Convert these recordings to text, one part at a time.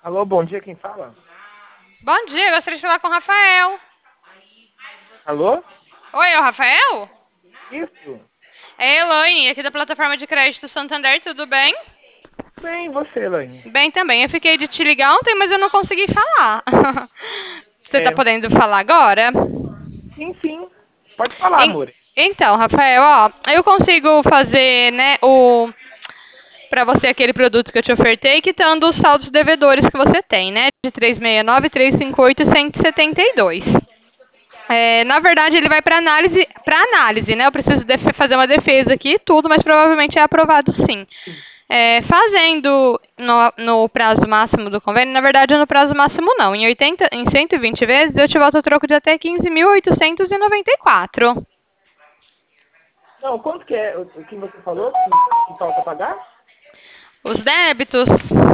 Alô, bom dia, quem fala? Bom dia, eu gostaria de falar com o Rafael. Alô? Oi, é o Rafael? Isso? É Elaine, aqui da plataforma de crédito Santander, tudo bem? Bem, e você, Elaine? Bem também. Eu fiquei de te ligar ontem, mas eu não consegui falar. Você tá É, podendo falar agora? sim, sim. Pode falar, En- amor. Então, Rafael, ó, eu consigo fazer, né, para você aquele produto que eu te ofertei, quitando os saldos devedores que você tem, né, de 369, 358 e 172. Na verdade, ele vai para análise, né? Eu preciso fazer uma defesa aqui, tudo, mas provavelmente é aprovado sim. Fazendo no prazo máximo do convênio, na verdade, no prazo máximo não. Em 120 vezes, eu te volto o troco de até 15.894. Não, quanto que é o que você falou que falta pagar? Os débitos.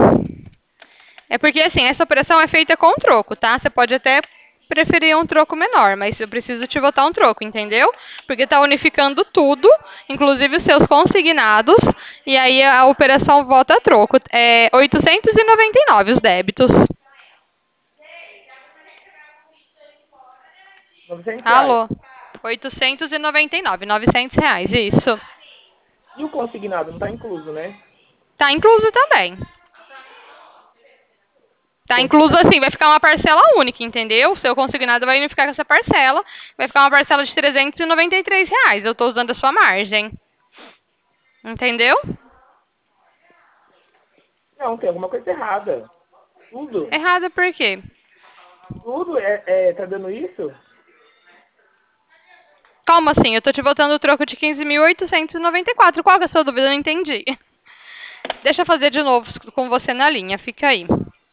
É porque, assim, essa operação é feita com troco, tá? Você pode até preferir um troco menor, mas eu preciso te votar um troco, entendeu? Porque tá unificando tudo, inclusive os seus consignados, e aí a operação vota troco. É 899 os débitos. 900 reais. Alô? 899, R$ 900, isso. E o consignado não tá incluso, né? Tá incluso também. Tá incluso Consignado. assim, vai ficar uma parcela única, entendeu? O seu consignado vai unificar com essa parcela, vai ficar uma parcela de R$ 393. Eu tô usando a sua margem. Entendeu? Não, tem alguma coisa errada. Tudo. Errada por quê? Tudo tá dando isso? Como assim? Eu tô te botando o troco de 15.894. Qual que é a sua dúvida? Eu não entendi. Deixa eu fazer de novo com você na linha, fica aí.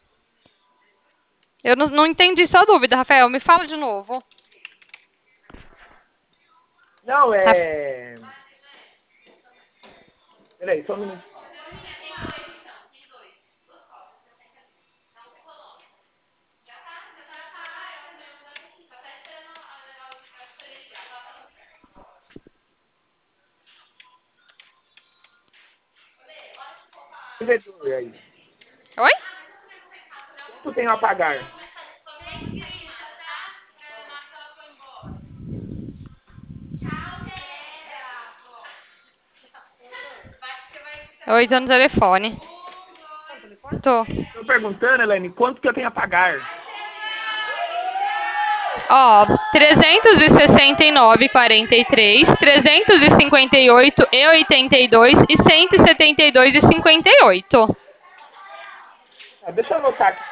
Eu não entendi sua dúvida, Rafael. Me fala de novo. Não, Ra- Peraí, só um minuto. Devedor aí. Oi? Quanto tenho a pagar? Oi, tô no telefone. Tô. Tô perguntando, Elaine, quanto que eu tenho a pagar? Ó, 369,43, 358,82 e 172,58. Ah, deixa eu anotar aqui.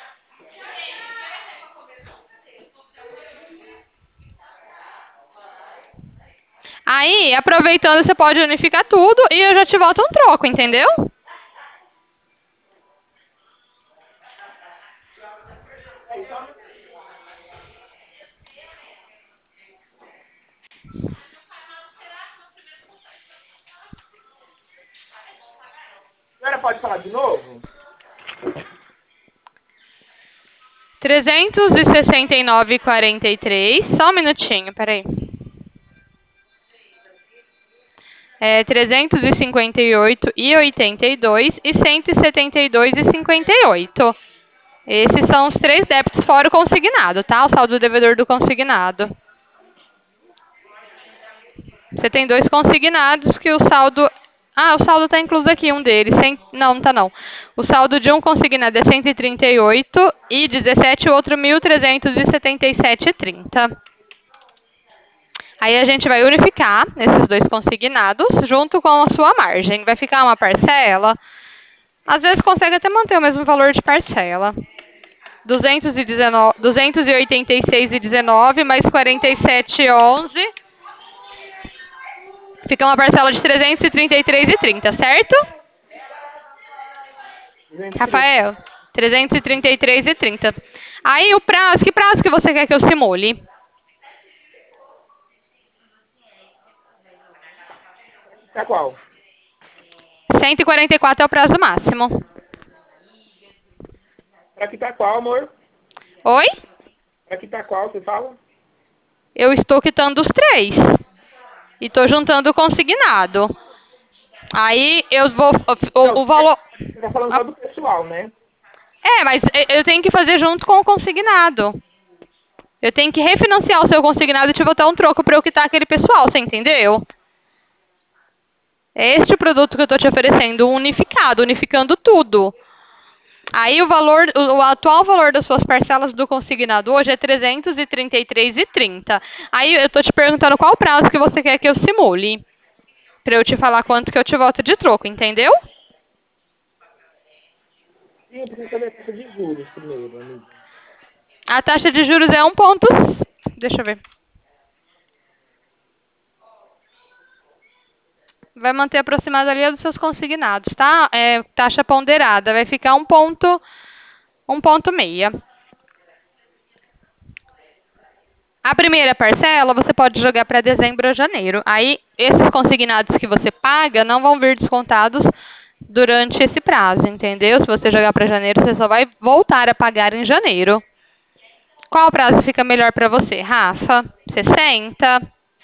Aí, aproveitando, você pode unificar tudo e eu já te volto um troco, entendeu? A senhora pode falar de novo? 369,43. Só um minutinho, peraí. 358,82 e 172,58. Esses são os três débitos fora o consignado, tá? O saldo do devedor do consignado. Você tem dois consignados que o saldo. Ah, o saldo está incluso aqui, um deles. Não, não tá não. O saldo de um consignado é 138,17, o outro 1.377,30. Aí a gente vai unificar esses dois consignados junto com a sua margem. Vai ficar uma parcela. Às vezes consegue até manter o mesmo valor de parcela. 219, 286,19 mais 47,11. Fica uma parcela de 333,30, certo? 230. Rafael, 333,30. Aí o prazo, que prazo que você quer que eu simule? Tá qual? 144 é o prazo máximo. Pra que tá qual, amor? Oi? Pra que tá qual, você fala? Eu estou quitando os três. E estou juntando o consignado. Aí eu vou. Não, O valor. você tá falando só do pessoal, né? Mas eu tenho que fazer junto com o consignado. Eu tenho que refinanciar o seu consignado e te botar um troco para eu quitar aquele pessoal, você entendeu? É este o produto que eu estou te oferecendo, unificado, unificando tudo. Aí o atual valor das suas parcelas do consignado hoje é R$ 333,30. Aí eu estou te perguntando qual prazo que você quer que eu simule. Para eu te falar quanto que eu te volto de troco, entendeu? Sim, eu preciso saber a taxa de juros primeiro, amigo. A taxa de juros é 1 ponto... Deixa eu ver. Vai manter aproximado ali a dos seus consignados, tá? É taxa ponderada, vai ficar 1,6. A primeira parcela você pode jogar para dezembro ou janeiro. Aí, esses consignados que você paga não vão vir descontados durante esse prazo, entendeu? Se você jogar para janeiro, você só vai voltar a pagar em janeiro. Qual prazo fica melhor para você, Rafa? 60?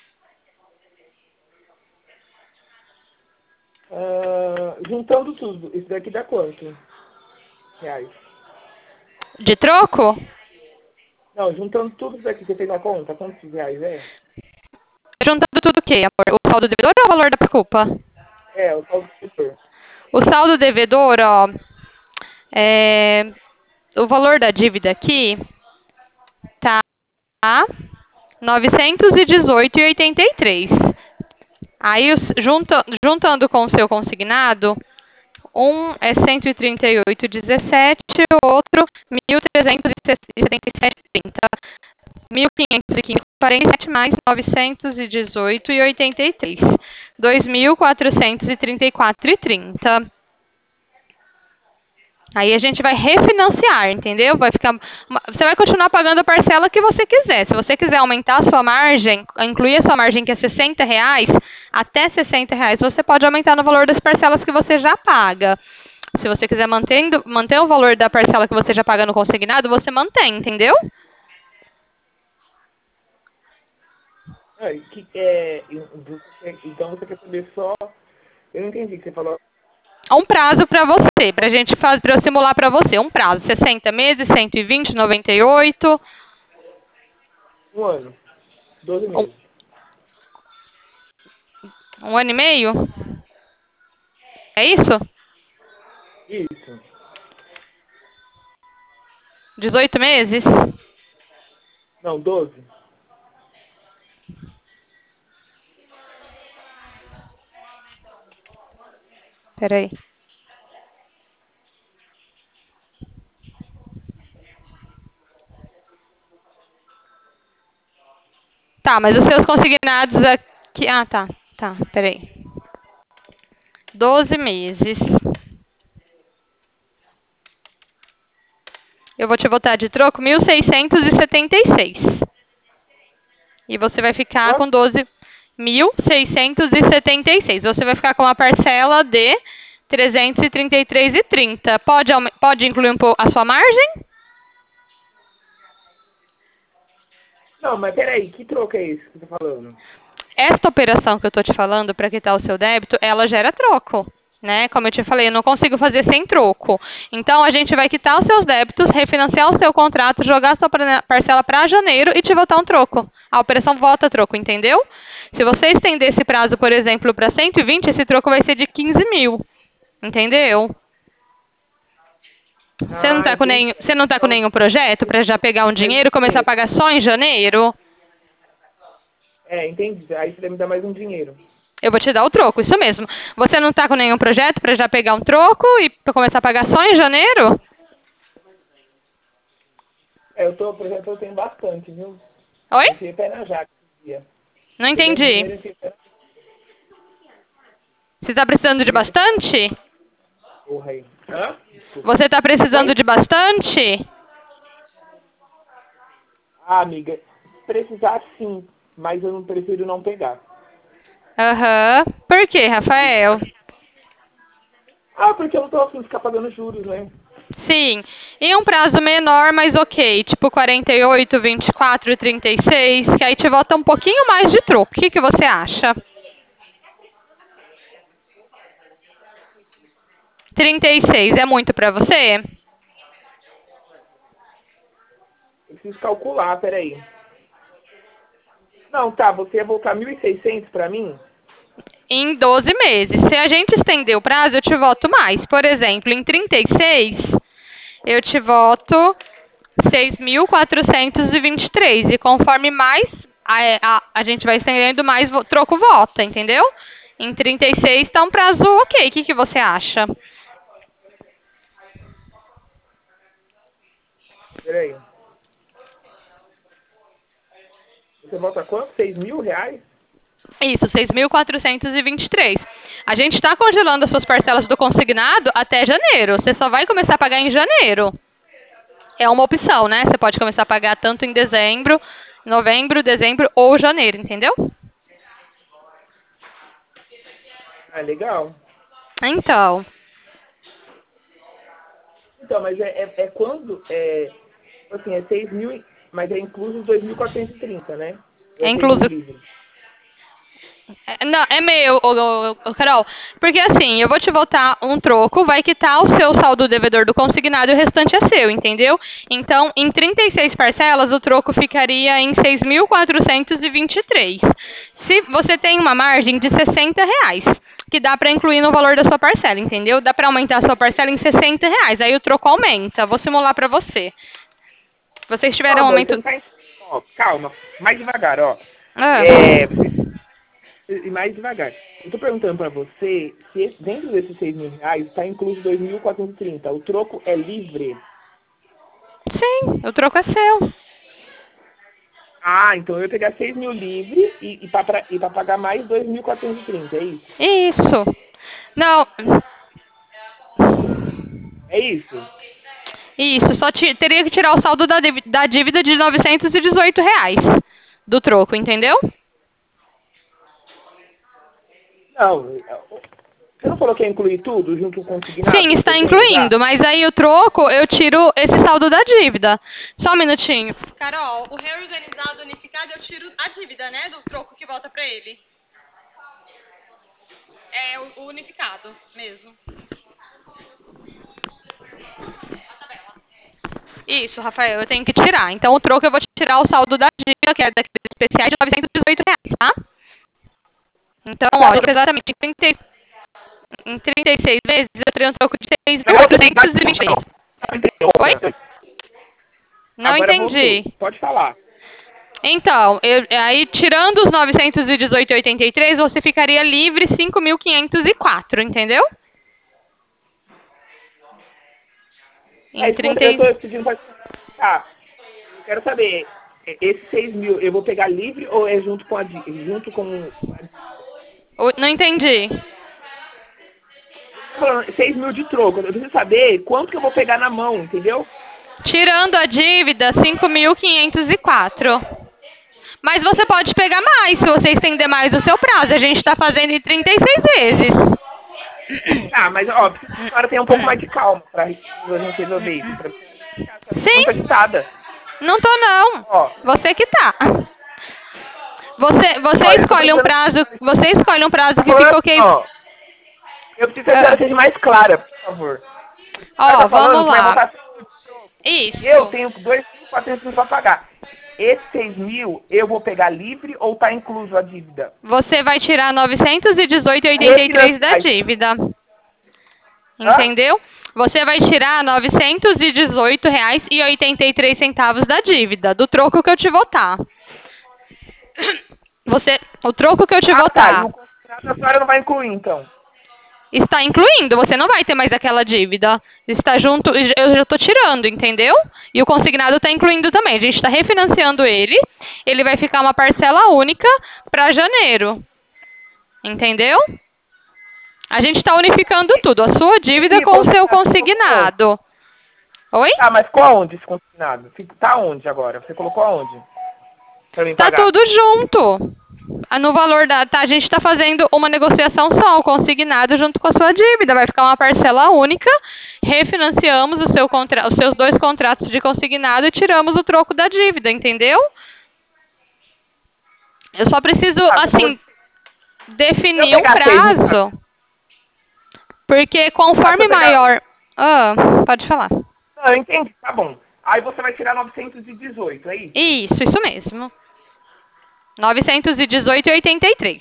Juntando tudo, isso daqui dá quanto? Reais. De troco? Não, juntando tudo isso daqui, você fez a conta? Quantos reais é? Juntando tudo o quê, amor? O saldo devedor ou o valor da culpa? É, o saldo devedor. O saldo devedor, ó, o valor da dívida aqui tá 918,83. Aí, juntando com o seu consignado, um é 138,17, o outro 1.377,30. 1.515,47 mais 918,83. 2.434,30. Aí a gente vai refinanciar, entendeu? Você vai continuar pagando a parcela que você quiser. Se você quiser aumentar a sua margem, incluir a sua margem que é R$ 60, até R$ 60, você pode aumentar no valor das parcelas que você já paga. Se você quiser manter o valor da parcela que você já paga no consignado, você mantém, entendeu? Então você quer saber só. Eu não entendi o que você falou. Um prazo para você, para eu simular para você. Um prazo, 60 meses, 120, 98. Um ano. 12 Um, meses. um ano e meio? É isso? Isso. 18 meses? Não, 12. Peraí. Tá, mas os seus consignados aqui... Ah, tá. Tá, peraí. 12 meses. Eu vou te botar de troco 1.676. E você vai ficar com 12.676. Você vai ficar com uma parcela de 333,30. Pode incluir a sua margem? Não, mas peraí, que troco é esse que você tá falando? Esta operação que eu estou te falando para quitar o seu débito, ela gera troco. Né? Como eu te falei, eu não consigo fazer sem troco. Então, a gente vai quitar os seus débitos, refinanciar o seu contrato, jogar a sua parcela para janeiro e te voltar um troco. A operação volta troco, entendeu? Se você estender esse prazo, por exemplo, para 120, esse troco vai ser de 15 mil. Entendeu? Você não está com nenhum projeto para já pegar um dinheiro e começar a pagar só em janeiro? Entendi. Aí você vai me dar mais um dinheiro. Eu vou te dar o troco, isso mesmo. Você não está com nenhum projeto para já pegar um troco e para começar a pagar só em janeiro? Projeto eu tenho bastante, viu? Oi? Eu fiquei pé na jaca esse dia. Não entendi. Você está precisando de bastante? Porra aí. Hã? Você está precisando de bastante? Ah, amiga, precisar sim, mas eu não prefiro não pegar. Aham. Por quê, Rafael? Ah, porque eu não tô afim de ficar pagando juros, né? Sim. Em um prazo menor, mas ok. Tipo 48, 24, 36, que aí te volta um pouquinho mais de troco. O que que você acha? 36 é muito para você? preciso calcular, peraí. Não, tá, você ia voltar 1.600 pra mim? Em 12 meses. Se a gente estender o prazo, eu te voto mais. Por exemplo, em 36, eu te voto 6.423. E conforme mais a gente vai estendendo, mais troco volta, entendeu? Em 36 está um prazo ok. O que você acha? Peraí. Você volta quanto? 6.000 reais? Isso, 6.423. A gente está congelando as suas parcelas do consignado até janeiro. Você só vai começar a pagar em janeiro. É uma opção, né? Você pode começar a pagar tanto em dezembro, novembro, dezembro ou janeiro, entendeu? Ah, legal. Então, Então, mas é quando? Assim, é 6.000, mas é incluso os 2.430, né? Ou é é 6.000 incluso. livre? Não, é meu, Carol. Porque assim, eu vou te voltar um troco, vai quitar o seu saldo devedor do consignado e o restante é seu, entendeu? Então, em 36 parcelas, o troco ficaria em 6.423. Se você tem uma margem de R$ 60, que dá para incluir no valor da sua parcela, entendeu? Dá para aumentar a sua parcela em R$ 60, aí o troco aumenta. Vou simular para você. Se vocês Não, tiverem um amor, você aumento. não tá... Ó, calma, mais devagar, ó. Ah. E mais devagar. Eu tô perguntando pra você se dentro desses 6.000 reais está incluso 2.430. O troco é livre? Sim, o troco é seu. Ah, então eu ia pegar 6.000 livre e pra pagar mais 2.430, é isso? Isso. Não, É isso? isso, só teria que tirar o saldo da dívida de R$ 918 do troco, entendeu? Não, você não falou que ia incluir tudo junto com o Sim, consignado que está eu tenho já? incluindo, mas aí o troco eu tiro esse saldo da dívida. Só um minutinho. Carol, o reorganizado unificado eu tiro a dívida, né, do troco que volta para ele. É o unificado mesmo. Isso, Rafael, eu tenho que tirar. Então o troco eu vou tirar o saldo da dívida, que é daqueles especiais de R$ 918, tá? Então, ó, exatamente em 36 vezes eu teria um troco de 6.423. Oi? Não Agora entendi. voltou. Pode falar. Então, aí tirando os 918,83, você ficaria livre 5.504, entendeu? É Em isso que 30. eu tô pedindo pra... Tá, eu quero saber, esses 6.000 eu vou pegar livre ou é junto com junto com... Não entendi. Tô falando 6.000 de troco, eu preciso saber quanto que eu vou pegar na mão, entendeu? Tirando a dívida, 5.504. Mas você pode pegar mais se você estender mais o seu prazo. A gente está fazendo em 36 vezes. Tá, mas ó, preciso que a senhora tenha um pouco mais de calma pra gente resolver isso. Pra você não ficar muito Sim, agitada. não tô não. Ó, Você que tá. Você olha, eu tô escolhe um pensando... prazo, você escolhe um prazo Tá que falando fica assim, ok. ó, eu preciso que a senhora seja mais clara, por favor. A senhora Ó, tá falando vamos que vai lá. voltar 6.000 de troco. Eu Isso. tenho 2.400 para pagar. Esses 6.000 eu vou pegar livre ou tá incluso a dívida? Você vai tirar 918,83 da Refinanciar. dívida. Hã? Entendeu? Você vai tirar R$ 918,83 da dívida, do troco que eu te votar. O troco que eu te Ah, tá. E votar o contrato a senhora não vai incluir, então. está incluindo, você não vai ter mais aquela dívida. Está junto, eu já estou tirando, entendeu? E o consignado está incluindo também. A gente está refinanciando ele vai ficar uma parcela única para janeiro. Entendeu? A gente está unificando tudo, a sua dívida Esse com o seu consignado ficou onde? consignado. Oi? Tá, mas ficou aonde esse consignado? Tá onde agora? Você colocou aonde? Pra mim Tá pagar. tudo junto. No valor a gente está fazendo uma negociação só, o consignado junto com a sua dívida. Vai ficar uma parcela única, refinanciamos os seus dois contratos de consignado e tiramos o troco da dívida, entendeu? Eu só preciso, Se eu definir um pegar 6.000... prazo, porque Tá, se conforme eu pegar... maior. Ah, pode falar. Não, eu entendi, tá bom. Aí você vai tirar 918, é isso? Isso mesmo. 918,83.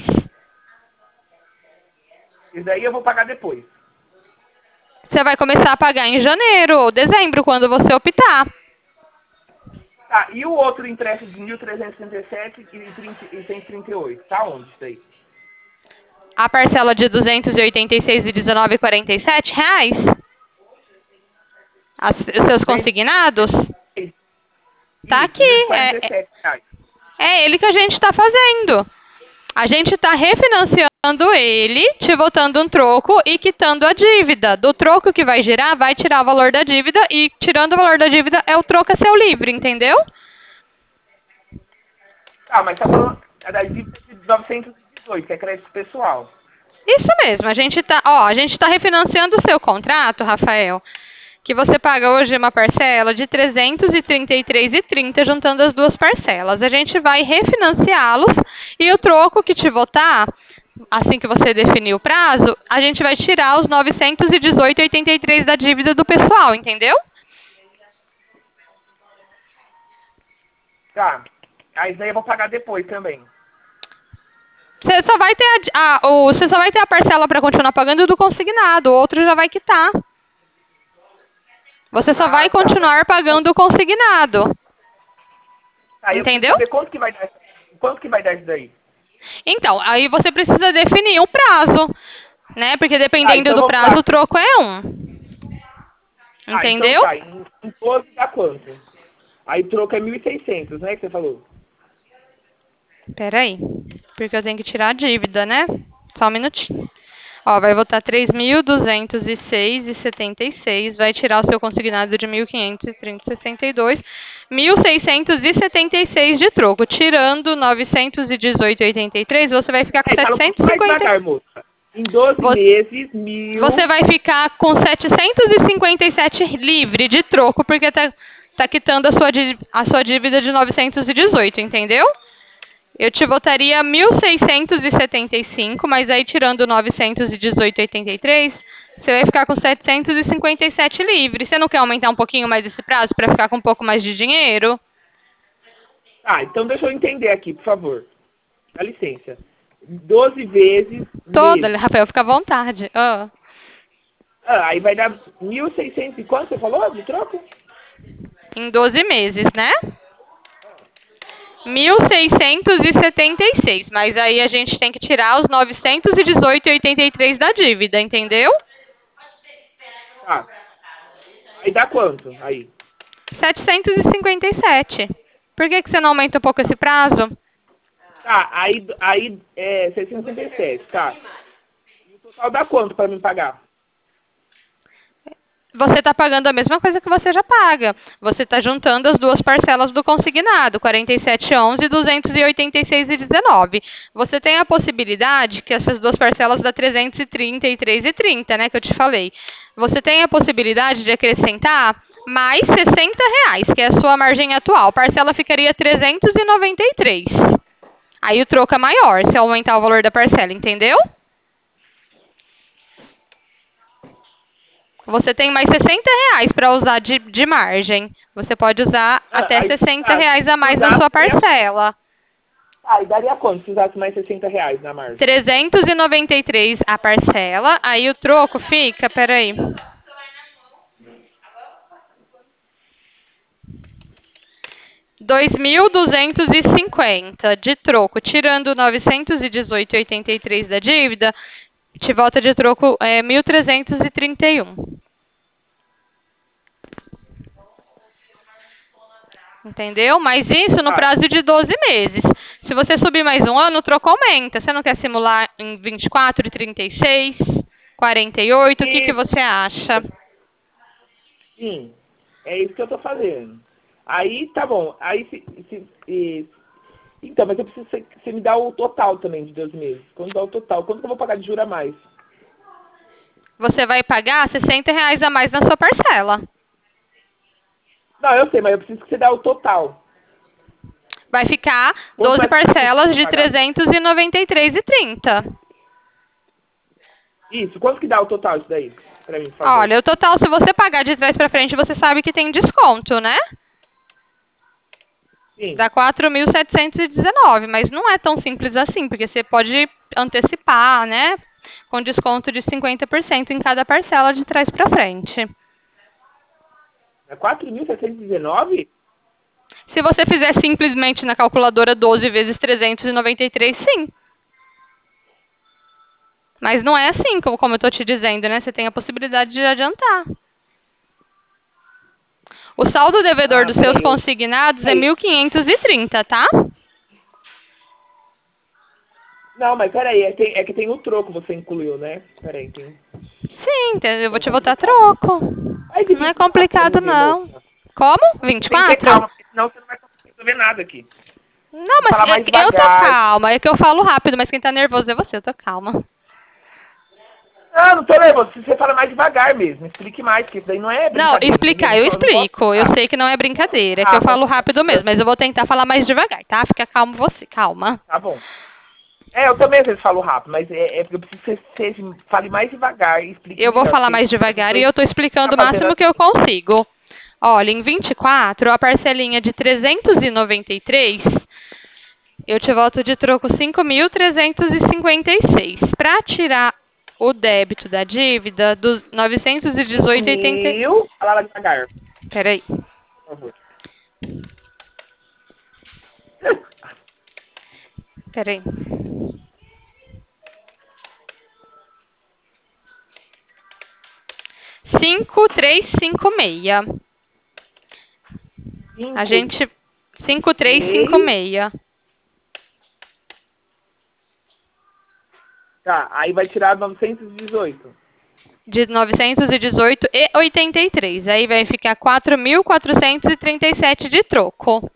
Isso daí eu vou pagar depois. Você vai começar a pagar em janeiro ou dezembro, quando você optar. Tá, e o outro empréstimo de 1.337 e 138, tá onde isso aí? A parcela de R$ 286,19,47. Os seus consignados? Tá aqui. É ele que a gente está fazendo. A gente está refinanciando ele, te voltando um troco e quitando a dívida. Do troco que vai girar, vai tirar o valor da dívida e tirando o valor da dívida é o troco a seu livre, entendeu? Ah, mas tá falando da dívida de 918, que é crédito pessoal. Isso mesmo, a gente tá refinanciando o seu contrato, Rafael, que você paga hoje uma parcela de R$ 333,30, juntando as duas parcelas. A gente vai refinanciá-los e o troco que te votar, assim que você definir o prazo, a gente vai tirar os 918,83 da dívida do pessoal, entendeu? Tá. Aí daí eu vou pagar depois também. Você só vai ter você só vai ter a parcela para continuar pagando do consignado, o outro já vai quitar. Você só vai continuar pagando o consignado. Tá, entendeu? Eu quanto que vai dar isso daí? Então, aí você precisa definir um prazo, né? Porque dependendo então do prazo, o troco é um. Entendeu? Então tá, em 12 dá quanto? Aí o troco é 1.600, né, que você falou? Peraí, porque eu tenho que tirar a dívida, né? Só um minutinho. Ó, vai voltar 3.206,76, vai tirar o seu consignado de 1.530,62, 1.676 de troco. Tirando 918,83, você vai ficar com 750. Mais devagar, moça. Em 12 meses, 1.000... Você vai ficar com 757 livre de troco, porque tá quitando a sua dívida de 918, entendeu? Eu te votaria 1.675, mas aí tirando 918,83, você vai ficar com 757 livre. Você não quer aumentar um pouquinho mais esse prazo para ficar com um pouco mais de dinheiro? Ah, então deixa eu entender aqui, por favor. Dá licença. 12 vezes... Toda, Rafael, fica à vontade. Aí vai dar 1.600 e quanto você falou de troco? Em 12 meses, né? 1.676, mas aí a gente tem que tirar os 918,83 da dívida, entendeu? Tá. Aí dá quanto? Aí. 757. Por que você não aumenta um pouco esse prazo? Tá, aí é 657, tá. E o total dá quanto para me pagar? Você está pagando a mesma coisa que você já paga. Você está juntando as duas parcelas do consignado, 47,11 e 286,19. Você tem a possibilidade, que essas duas parcelas dá 333,30, né, que eu te falei. Você tem a possibilidade de acrescentar mais R$ 60, que é a sua margem atual. A parcela ficaria 393. Aí o troco é maior, se aumentar o valor da parcela, entendeu? Você tem mais R$ 60 para usar de margem. Você pode usar até R$ 60 a mais na sua parcela. E daria quanto se usasse mais R$ 60 na margem? 393 a parcela. Aí o troco fica, peraí. R$ 2.250 de troco, tirando 918,83 da dívida, te volta de troco 1.331. Entendeu? Mas isso no prazo de 12 meses. Se você subir mais um ano, o troco aumenta. Você não quer simular em 24, 36, 48? O que você acha? Sim, é isso que eu tô fazendo. Aí, tá bom. Aí, então, mas eu preciso que você me dá o total também de 12 meses. Quando dá o total, quanto que eu vou pagar de juros a mais? Você vai pagar R$ 60 a mais na sua parcela. Não, eu sei, mas eu preciso que você dê o total. Vai ficar 12 parcelas de R$ 393,30. Isso, quanto que dá o total isso daí? pra mim, por favor. Olha, o total, se você pagar de trás pra frente, você sabe que tem desconto, né? Sim. Dá 4.719, mas não é tão simples assim, porque você pode antecipar, né? Com desconto de 50% em cada parcela de trás pra frente. É 4.719? Se você fizer simplesmente na calculadora 12 vezes 393, sim. Mas não é assim, como eu tô te dizendo, né? Você tem a possibilidade de adiantar. O saldo devedor dos seus peraí. consignados é Peraí. 1.530, tá? Não, mas peraí, é que tem o troco, você incluiu, né? Peraí, tem... Sim, eu vou É te botar complicado. troco. Aí de Não é 24 pra complicado, mim ver, não. moça. Como? Você tem que ter 24? calma, porque senão você não vai conseguir resolver nada aqui. Não, Tem que mas falar mais eu tô devagar. calma. É que eu falo rápido, mas quem tá nervoso é você. Eu tô calma. Não, não tô nervoso. Você fala mais devagar mesmo. Explique mais, porque isso daí não é Não, brincadeira, entendeu? explicar, eu Não posso explico. Eu ficar. sei que não é brincadeira, é que eu Mas falo rápido mesmo, mas eu vou tentar falar mais devagar, tá? Fica calmo você, calma. tá bom. Eu também às vezes falo rápido, mas é porque eu preciso que você fale mais devagar e explique Eu vou melhor. falar Porque mais devagar e eu tô explicando o tá fazendo máximo que eu assim. consigo. Olha, em 24, a parcelinha de 393, eu te volto de troco 5.356. Para tirar o débito da dívida dos 918,80. Fala lá devagar, Peraí. por favor. Peraí. 5356. A 5, gente. 3. 5356. Tá, aí vai tirar 918. De 918,83. Aí vai ficar 4.437 de troco.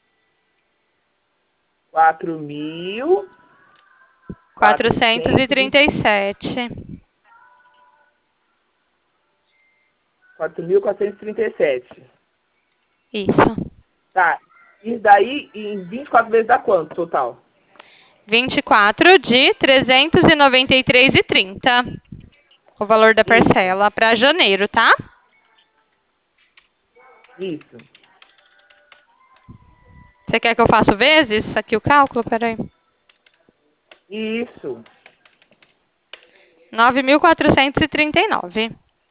4.437. 437. 4.437. Isso. Tá. Isso daí em 24 vezes dá quanto total? 24 de 393,30. O valor da Isso. parcela para janeiro, tá? Isso. Você quer que eu faça vezes? Aqui o cálculo, peraí. Isso. 9.439.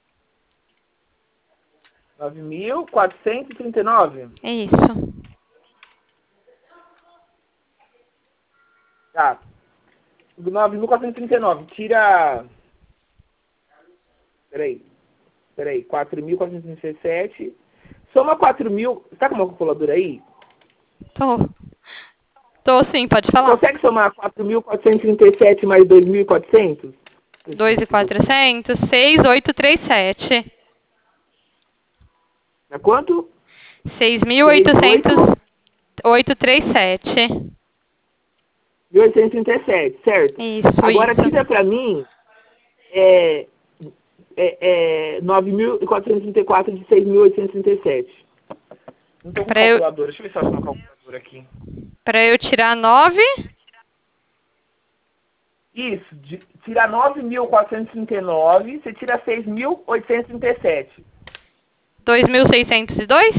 9.439. É isso. Tá. 9.439. Tira... Peraí. 4.437. Soma 4.000. Você tá com uma calculadora aí? Tô. Tô sim, pode Você falar. consegue somar 4.437 mais 2.400? 2.400, 6.837. É quanto? 6.837. 1.837, certo? Isso, Agora isso. tira pra mim 9.434 de 6.837. Não tô com Pra eu, calculadora. Deixa eu ver se eu acho uma calculadora aqui. pra eu tirar 9, Isso. Tira 9.439, você tira 6.837. 2.602?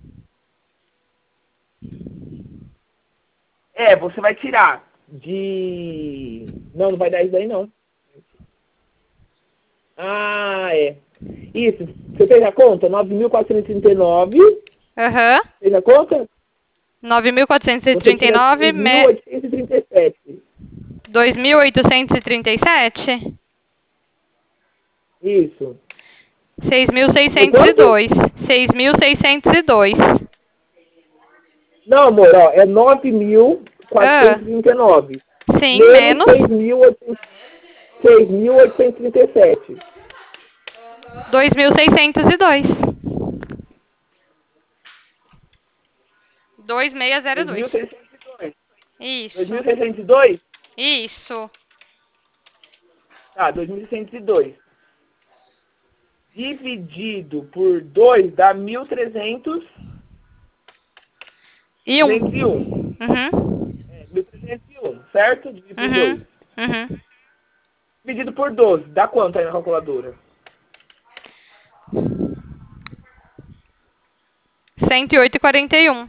Você vai tirar de... Não vai dar isso daí, não. Isso. Você fez a conta? 9.439. Aham. Fez a conta? Você tira 9.439, 6.837. 2.837? Isso. Foi quanto? 6.602. 6.602. Não, amor, ó, é Ah, 9.439. sim, Menos menos 6.837. 2.602. 2.602. 2.602. Isso. 2.602? Isso. Tá, 2.602. Dividido por 2 dá 1.300. E 301. Uhum. 1.301, certo? Dividido por 2. Uhum. Uhum. Dividido por 12, dá quanto aí na calculadora? 108,41.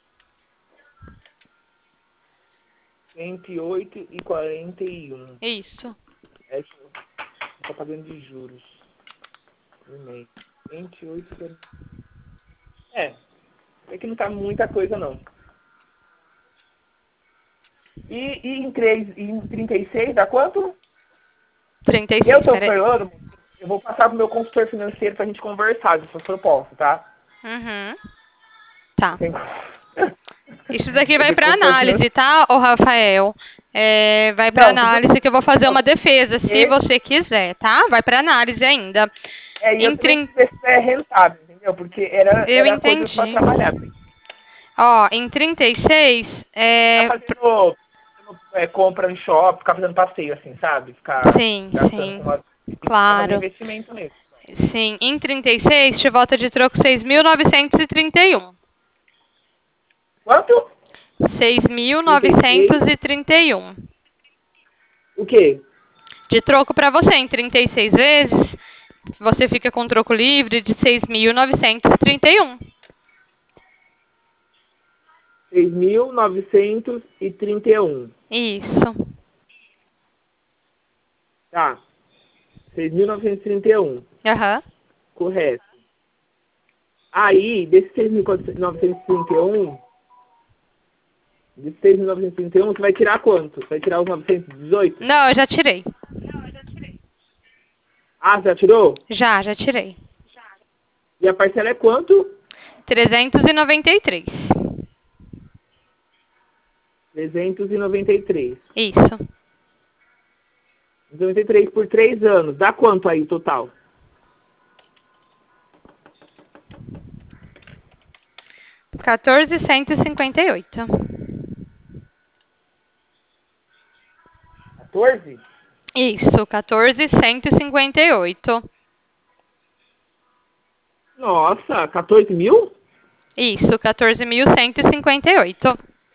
108,41. Isso. É que eu tô pagando de juros por mês. 28,41. É que não tá muita coisa, não. E em 36 dá quanto? 36, Eu tô peraí. falando, eu vou passar pro meu consultor financeiro pra gente conversar dessas propostas, tá? Uhum. Tá. Tem- Isso daqui Eu vai tenho para consultor financeiro. análise, tá, ô Rafael? Vai para Não, tudo análise que eu vou fazer não, uma defesa, se esse- você quiser, tá? Vai para análise ainda. e eu Em também trin... quis ver se é rentável, entendeu? Porque Eu era coisa pra entendi. trabalhar. Ó, em 36, Ficar fazendo compra em shopping, ficar fazendo passeio, assim, sabe? Ficar sim, gastando sim, com uma... Pra fazer claro. investimento mesmo. Sim, em 36, te volta de troco 6.931. Quanto? 36. 6.931. O quê? De troco para você em 36 vezes, você fica com troco livre de 6.931. 6.931. Isso. Tá. 6.931. Aham. Correto. Aí, desses 6.931, você vai tirar quanto? Vai tirar os 918? Não, eu já tirei. Ah, já tirou? Já tirei. E a parcela é quanto? 393. 393. Isso. 93 por 3 anos. Dá quanto aí, total? 14.158. 14? Isso, 14.158. Nossa, 14 mil? Isso, 14.158.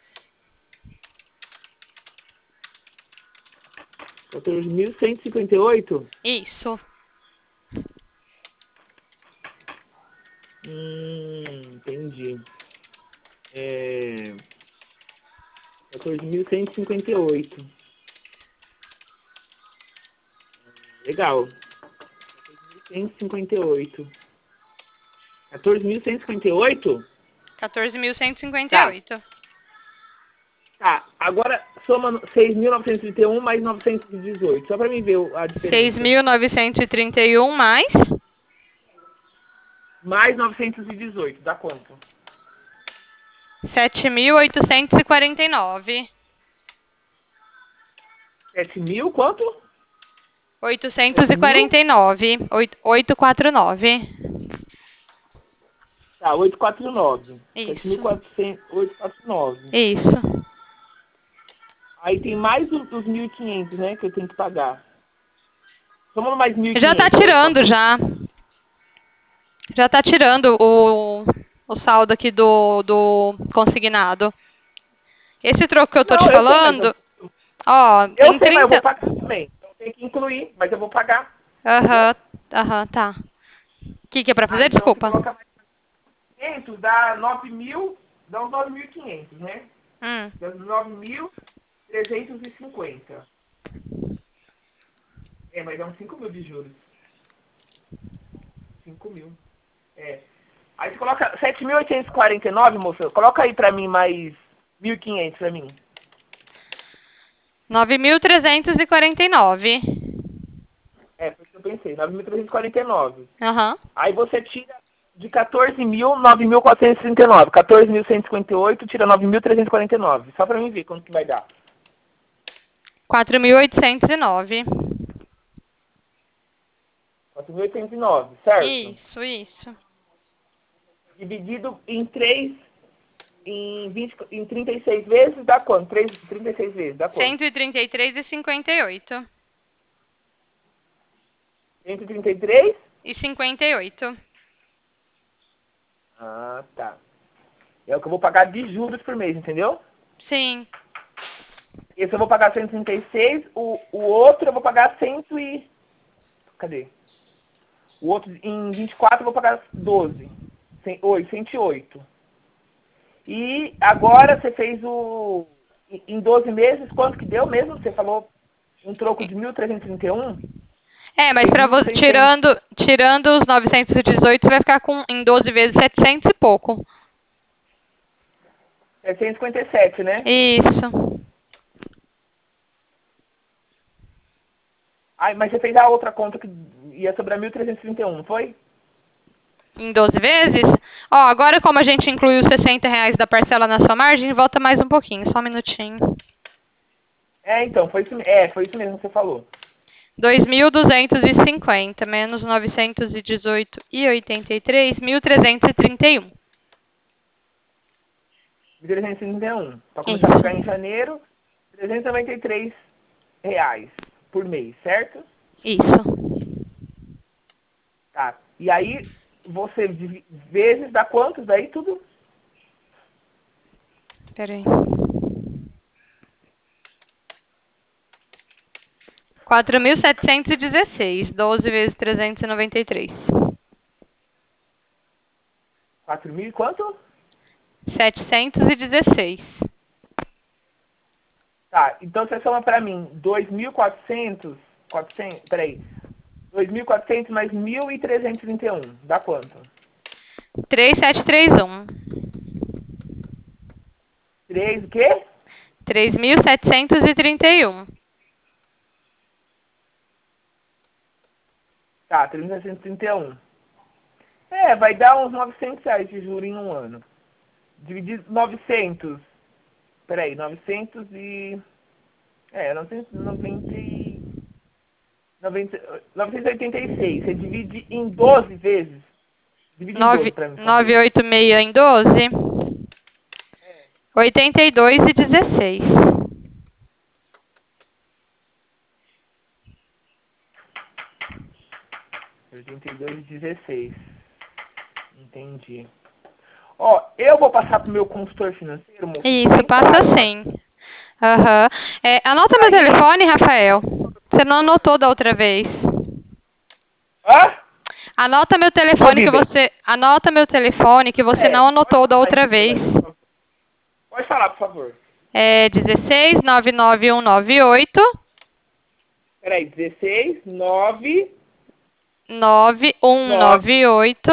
14.158? Isso. Entendi. 14.158. Legal. 158. 14.158? Tá. 14.158. Tá. Agora soma 6.931 mais 918. Só pra mim ver a diferença. 6.931 mais Mais 918. Dá quanto? 7.849. 7.000? Quanto? 7.000? 849. 849. Tá, 849. Isso. 7.849. Isso. Aí tem mais os 1.500, né? Que eu tenho que pagar. Somando mais Já tá 1.500. tirando, já. Já tá tirando o saldo aqui do consignado. Esse troco que eu tô te Não, eu sei, mas falando, ó, eu em sei, mas eu vou 30. pagar também. Então tem que incluir, mas eu vou pagar. Entendeu? Aham, tá. O que é pra Ah, fazer? então você Desculpa. coloca mais 500, dá 9.000, dá uns 9.500, né? Hum. Dá 9.350. Mas dá uns 5.000 de juros. 5.000. Aí você coloca 7.849, moça. Coloca aí pra mim mais 1.500 pra mim. 9.349. Foi o que eu pensei. 9.349. Aham. Aí você tira de 14.000, 9.439. 14.158, tira 9.349. Só pra mim ver quanto que vai dar. 4.809. 4.809, certo? Isso. Dividido em 3, em 36 vezes, dá quanto? 36 vezes, dá quanto? 133,58. 133? E 58. Ah, tá. É o que eu vou pagar de juros por mês, entendeu? Sim. Esse eu vou pagar 136, o outro eu vou pagar 100 e... Cadê? O outro, em 24 eu vou pagar 12. 108. E agora você fez em 12 meses, quanto que deu mesmo? Você falou um troco de 1.331? É, mas para você, tirando os 918, vai ficar com, em 12 vezes, 700 e pouco. 757, né? Isso. Ai, mas você fez a outra conta que ia sobrar 1.331, não foi? Em 12 vezes? Ó, agora como a gente inclui os R$ 60 da parcela na sua margem, volta mais um pouquinho, só um minutinho. Então, foi isso mesmo que você falou. 2.250 menos 918,83, 1.331. 1.331. Para começar a pagar em Isso. janeiro, R$ 393 por mês, certo? Isso. Tá. E aí, você vezes dá quantos daí tudo? Pera aí. 4.716, 12 vezes 393. 4.000 e quanto? 716. Tá, então você soma pra mim 2.400, 2.400 mais 1.331, dá quanto? 3.731. 3 o quê? 3.731. Tá, 331. Vai dar uns R$ 900 de juros em um ano. Dividir 900. Peraí, 900 e... 986. Você divide em 12 vezes. Divide em 12 pra mim, por favor. 986 em 12. 82,16. 82,16. Entendi. Ó, eu vou passar pro meu consultor financeiro, moço. Isso, Bem passa claro, sim. Aham. Anota meu telefone, Rafael. Você não anotou da outra vez. Hã? Anota meu Tô telefone que ouvindo. você. Anota meu telefone que você não anotou da outra vez. Pode falar, por favor. É 16 99198 Peraí, 16, 9, 9198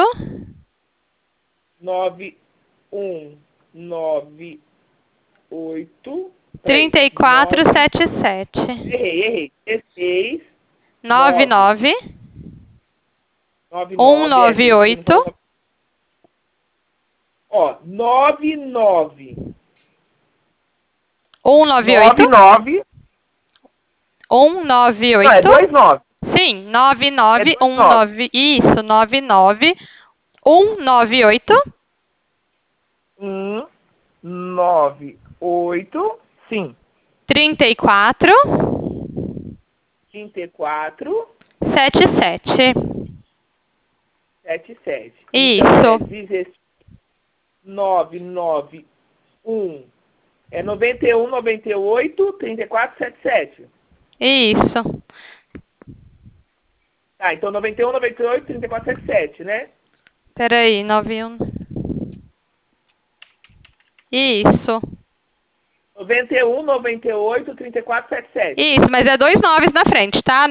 9, 1, 9, 8. Peraí, 9. 3477 Errei. 16, 9, 99 9, 9. Você não 198 falou. Ó, 9, 9. 9, 198 9. Não, é 198. 2, 9. Sim, É 2, 9. 9919. Isso, 99198 1, 9, 8. Sim. 34 34, 77. 77. Então, Isso. 16, 9, 9, 1. 91, 98, 34, 77. Isso. Tá, então 91, 98, 34, 77, né? Peraí, 91. Isso. 91, 98, 34, 77. Isso, mas é dois noves na frente, tá?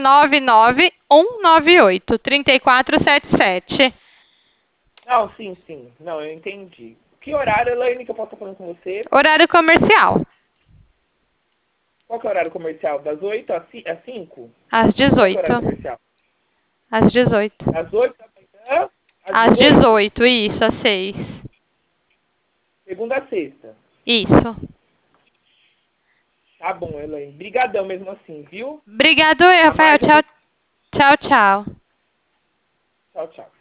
99198 3477. Não, sim. Não, eu entendi. Que horário, Elaine, que eu posso estar falando com você? Horário comercial. Qual que é o horário comercial? Das 8 às 5? Às Qual que é o 18. horário comercial? Às 18. Das 8 da manhã às Às 18. 18, isso, às 6. Segunda a sexta. Isso. Tá bom, Elaine. Brigadão mesmo assim, viu? Obrigado, A Rafael. margem... Tchau, tchau. Tchau, tchau.